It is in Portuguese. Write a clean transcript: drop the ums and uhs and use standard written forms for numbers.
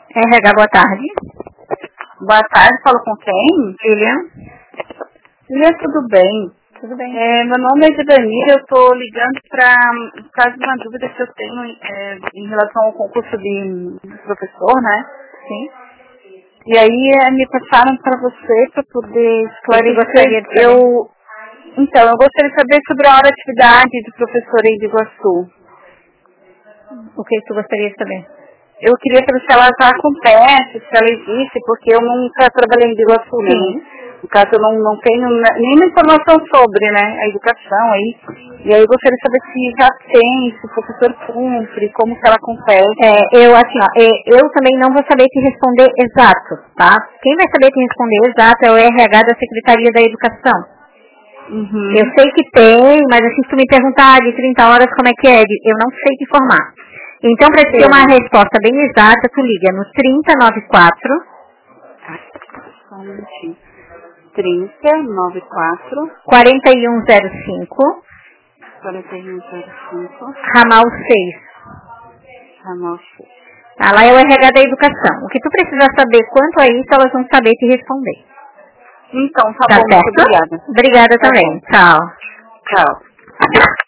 RH, boa tarde. Boa tarde, falo com quem? Lilian. Lilian, tudo bem? Tudo bem. Meu nome é Giovanni, eu estou ligando por causa de uma dúvida que eu tenho em relação ao concurso de professor, né? Sim. E aí me passaram para você para poder esclarecer. Gostaria de saber? Eu gostaria de saber sobre a hora de atividade do professor aí de Iguaçu. O que tu gostaria de saber? Eu queria saber se ela já acontece, se ela existe, porque eu nunca trabalhei em Iguaçu, né? Sim. No caso, eu não tenho nenhuma informação sobre, né, a educação aí. E aí eu gostaria de saber se já tem, se o professor cumpre, como que ela acontece. Eu também não vou saber te responder exato, tá? Quem vai saber te responder exato é o RH da Secretaria da Educação. Uhum. Eu sei que tem, mas assim, se tu me perguntar de 30 horas como é que é, eu não sei te informar. Então, para ter uma resposta bem exata, tu liga no 3094 Só um minutinho. 3094 4105 4105 ramal 6. ramal 6. Tá, lá é o RH da Educação. O que tu precisar saber quanto a isso, elas vão saber te responder. Então, tá Tá bom, certo? muito obrigada. Obrigada Tá também. bom. Tchau. Tchau.